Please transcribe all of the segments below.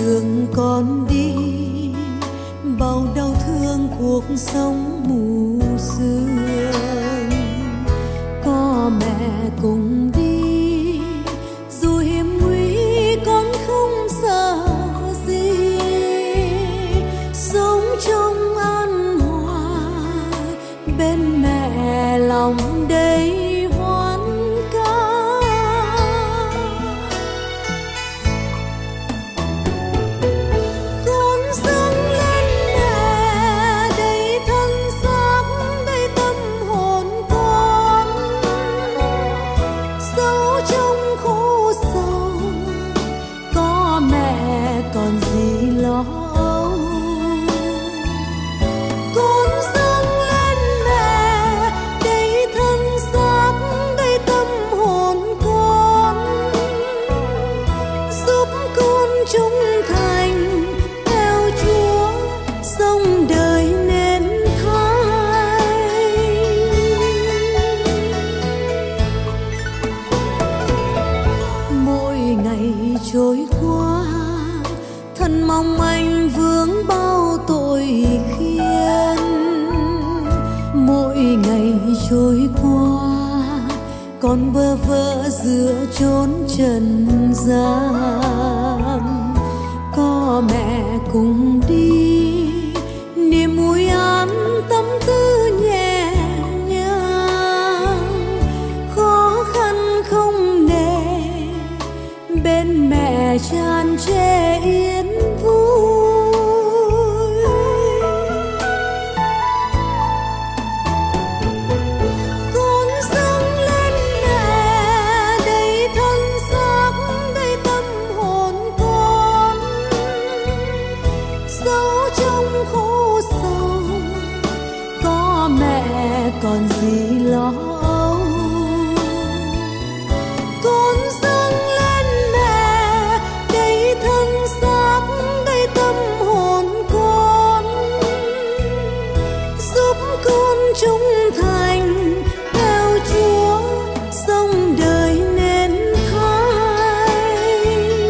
đường con đi, bao đau thương cuộc sống mù sương. Có mẹ cùng đi, dù hiểm nguy con không sợ gì. Sống trong an hòa bên mẹ, lòng đầy hoan ca. Con dâng lên mẹ, đầy thân xác, đầy tâm hồn con. Dẫu trong khổ sầu, có mẹ còn gì lo âu. Con dâng lên mẹ, đầy thân xác, đầy tâm hồn con. Giúp con trung thành theo Chúa, sống đời nên thay. Mỗi ngày trôi qua, thân mong manh vướng bao tội khiên. Mỗi ngày trôi qua, con bơ vơ giữa chốn trần gian. Có mẹ cùng đi, niềm vui an tâm tư nhẹ nhàng. Khó khăn không nề, bên mẹ tràn trề yên vui. Con dâng lên mẹ, đầy thân xác, đầy tâm hồn con. Dẫu trong khổ sầu, có mẹ còn gì lo âu. Con dâng lên mẹ, đầy thân xác, đầy tâm hồn con. Giúp con trung thành theo Chúa, sống đời nên thay.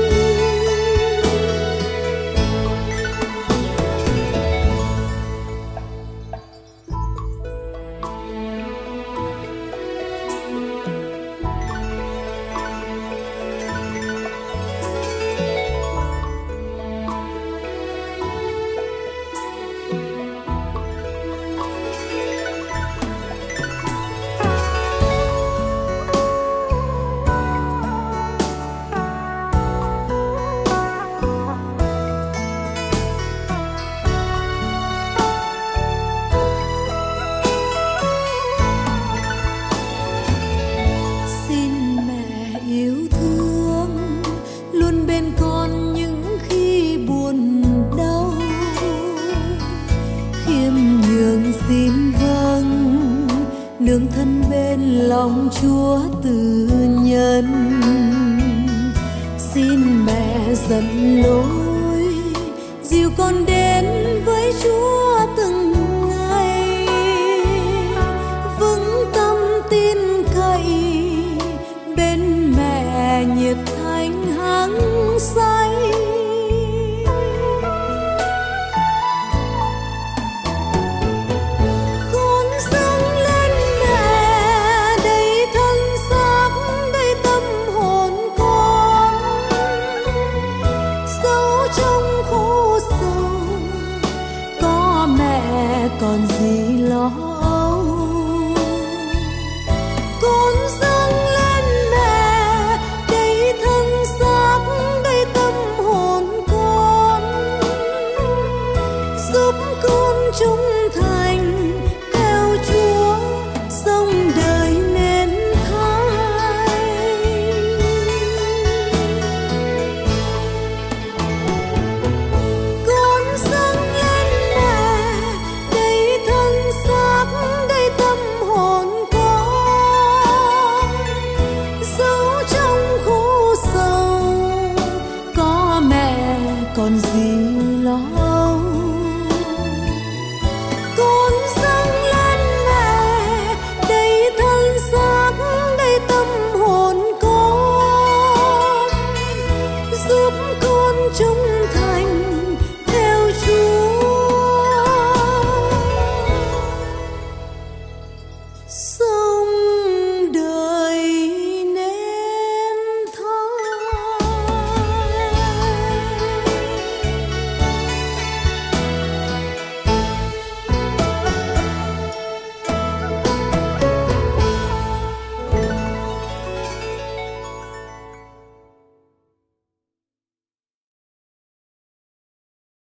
Xin mẹ yêu thương, luôn bên con những khi buồn đau. Khiêm nhường xin vâng, nương thân bên lòng Chúa từ nhân. Xin mẹ dẫn lối, dìu con đến với Chúa từng ngày. Vững tâm tin cậy, bên mẹ nhiệt thành hăng say.